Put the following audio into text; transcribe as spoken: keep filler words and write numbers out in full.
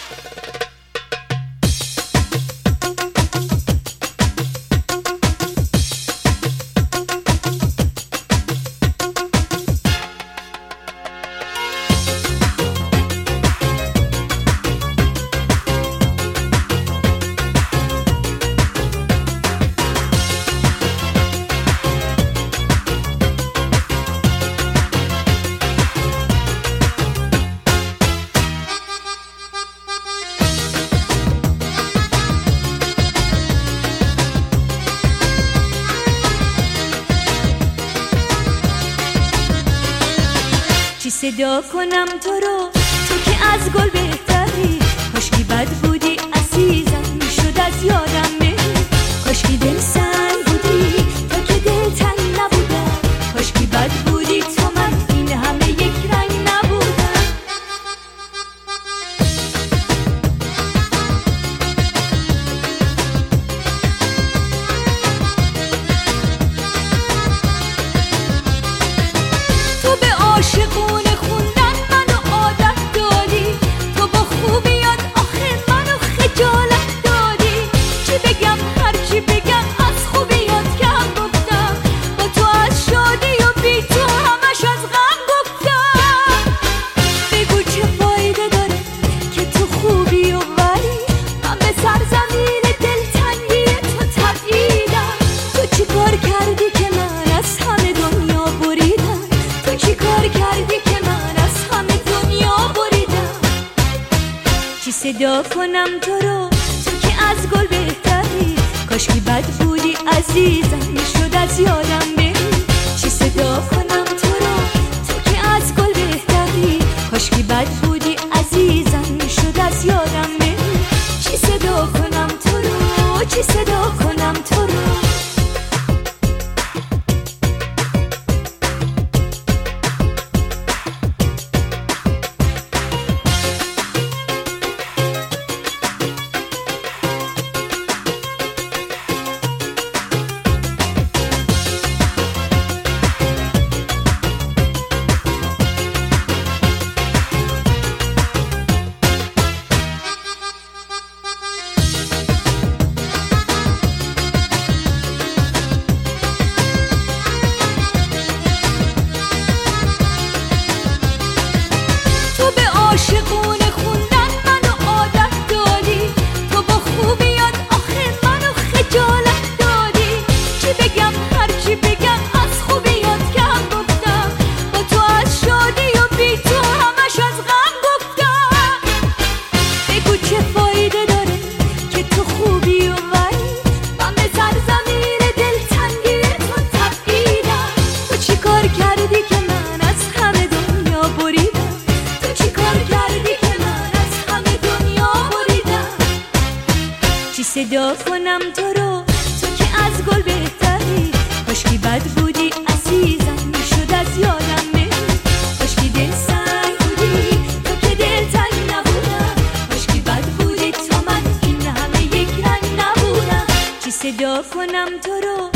چی صدا کنم تو رو، تو که از گل بهتری. کاشکی بد بودی عزیزم، شد از یادم بری. کاشکی دل سنگ بودی تو که دل تنگ نبودم. کاشکی بد بودی تو من این همه یک رنگ نبودم. تو به عاشقون صدا کنم تو رو، تو که از گل بهتری. کاشکی بد بودی عزیزم، شد از یادم بری. چی صدا کنم تو رو، تو که از گل بهتری. کاشکی بد بودی عزیزم، شد از یادم بری. چی صدا کنم تو رو، چی صدا کنم تو رو. عاشقونه خوندن منو عادت دادی. تو با خوبیات آخه منو خجالت دادی. چی بگم هرچی بگم از خوبیات کم گفتم. با تو از شادی و بی تو همش از غم گفتم. بگو چه فایده داره که تو خوبی و ولی من به سرزمین دلتنگی تو تبعیدم. تو چی کار کردی که من از همه دنیا بریدم. صدا کنم تو رو، تو که از گل بهتری. کاشکی بد بودی عزیزم، شد از یادم بری. کاشکی دل سنگ بودی تو که دل تنگ نبودم. کاشکی بد بودی تو من این همه یک رنگ نبودم. چی صدا کنم تو رو،